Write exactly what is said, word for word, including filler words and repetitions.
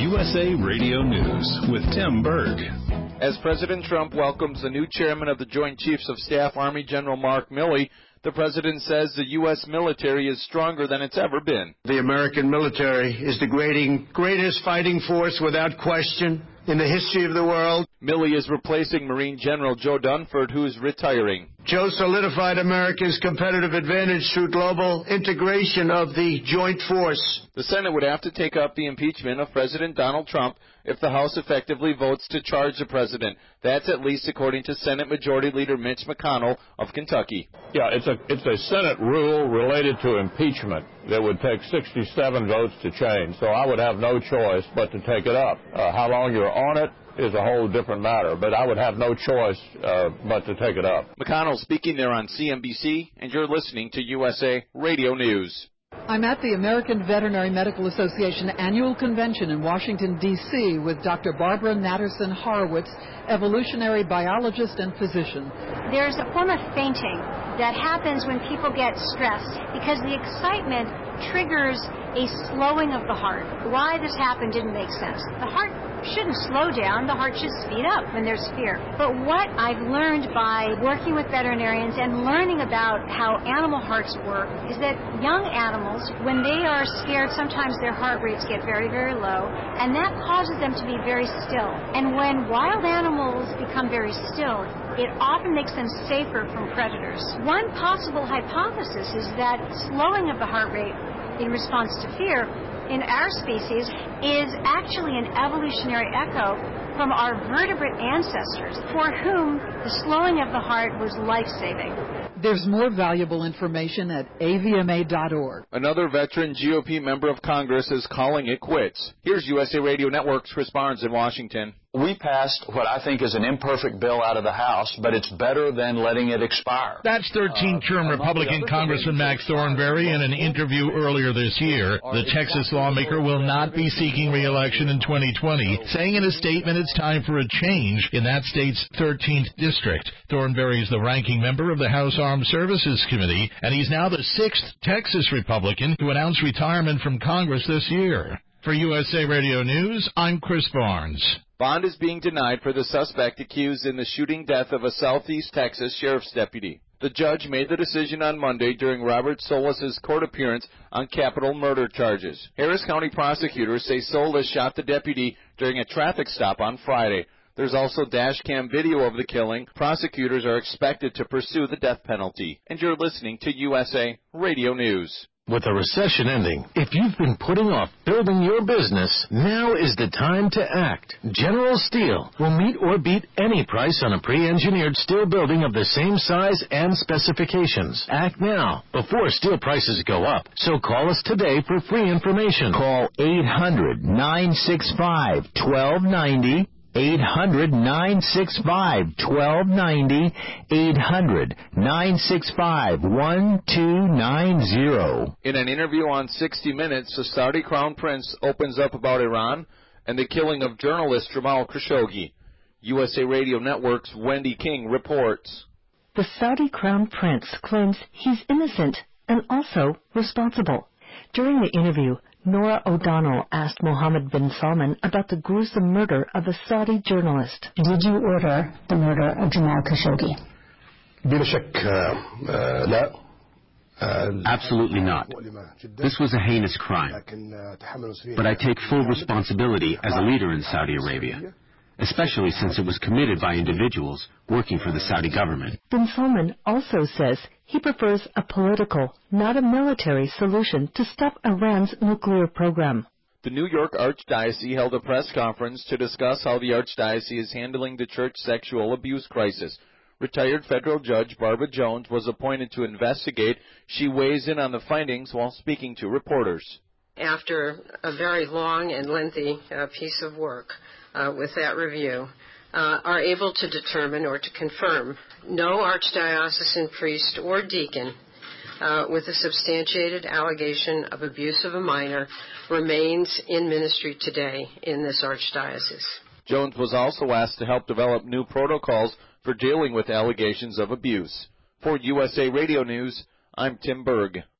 U S A Radio News with Tim Berg. As President Trump welcomes the new chairman of the Joint Chiefs of Staff, Army General Mark Milley, the president says the U S military is stronger than it's ever been. The American military is the greating, greatest fighting force without question in the history of the world. Milley is replacing Marine General Joe Dunford, who is retiring. Joe solidified America's competitive advantage through global integration of the joint force. The Senate would have to take up the impeachment of President Donald Trump if the House effectively votes to charge the president. That's at least according to Senate Majority Leader Mitch McConnell of Kentucky. Yeah, it's a it's a Senate rule related to impeachment that would take sixty-seven votes to change, so I would have no choice but to take it up. Uh, how long you're on it is a whole different matter, but I would have no choice uh, but to take it up. McConnell speaking there on C N B C, and you're listening to U S A Radio News. I'm at the American Veterinary Medical Association annual convention in Washington, D C with Doctor Barbara Natterson Horowitz, evolutionary biologist and physician. There's a form of fainting that happens when people get stressed because the excitement triggers a slowing of the heart. Why this happened didn't make sense. The heart shouldn't slow down. The heart should speed up when there's fear. But what I've learned by working with veterinarians and learning about how animal hearts work is that young animals, when they are scared, sometimes their heart rates get very, very low, and that causes them to be very still. And when wild animals become very still, it often makes them safer from predators. One possible hypothesis is that slowing of the heart rate in response to fear in our species is actually an evolutionary echo from our vertebrate ancestors for whom the slowing of the heart was life-saving. There's more valuable information at A V M A dot org. Another veteran G O P member of Congress is calling it quits. Here's U S A Radio Network's Chris Barnes in Washington. We passed what I think is an imperfect bill out of the House, but it's better than letting it expire. That's thirteen-term uh, Republican Congressman Max Thornberry in an interview earlier this year. The Texas lawmaker will not be seeking re-election in twenty twenty, saying in a statement it's time for a change in that state's thirteenth district. Thornberry is the ranking member of the House Armed Services Committee, and he's now the sixth Texas Republican to announce retirement from Congress this year. For U S A Radio News, I'm Chris Barnes. Bond is being denied for the suspect accused in the shooting death of a Southeast Texas sheriff's deputy. The judge made the decision on Monday during Robert Solis' court appearance on capital murder charges. Harris County prosecutors say Solis shot the deputy during a traffic stop on Friday. There's also dash cam video of the killing. Prosecutors are expected to pursue the death penalty. And you're listening to U S A Radio News. With the recession ending, if you've been putting off building your business, now is the time to act. General Steel will meet or beat any price on a pre-engineered steel building of the same size and specifications. Act now, before steel prices go up. So call us today for free information. Call eight hundred, nine six five, one two nine zero. eight hundred, nine six five, one two nine zero, eight hundred, nine six five, one two nine zero. In an interview on sixty minutes, the Saudi Crown Prince opens up about Iran and the killing of journalist Jamal Khashoggi. U S A Radio Network's Wendy King reports. The Saudi Crown Prince claims he's innocent and also responsible. During the interview, Nora O'Donnell asked Mohammed bin Salman about the gruesome murder of a Saudi journalist. Did you order the murder of Jamal Khashoggi? Absolutely not. This was a heinous crime. But I take full responsibility as a leader in Saudi Arabia, especially since it was committed by individuals working for the Saudi government. Bin Salman also says he prefers a political, not a military solution to stop Iran's nuclear program. The New York Archdiocese held a press conference to discuss how the Archdiocese is handling the church sexual abuse crisis. Retired federal judge Barbara Jones was appointed to investigate. She weighs in on the findings while speaking to reporters. After a very long and lengthy uh, piece of work uh, with that review, Uh, are able to determine or to confirm no archdiocesan priest or deacon uh, with a substantiated allegation of abuse of a minor remains in ministry today in this archdiocese. Jones was also asked to help develop new protocols for dealing with allegations of abuse. For U S A Radio News, I'm Tim Berg.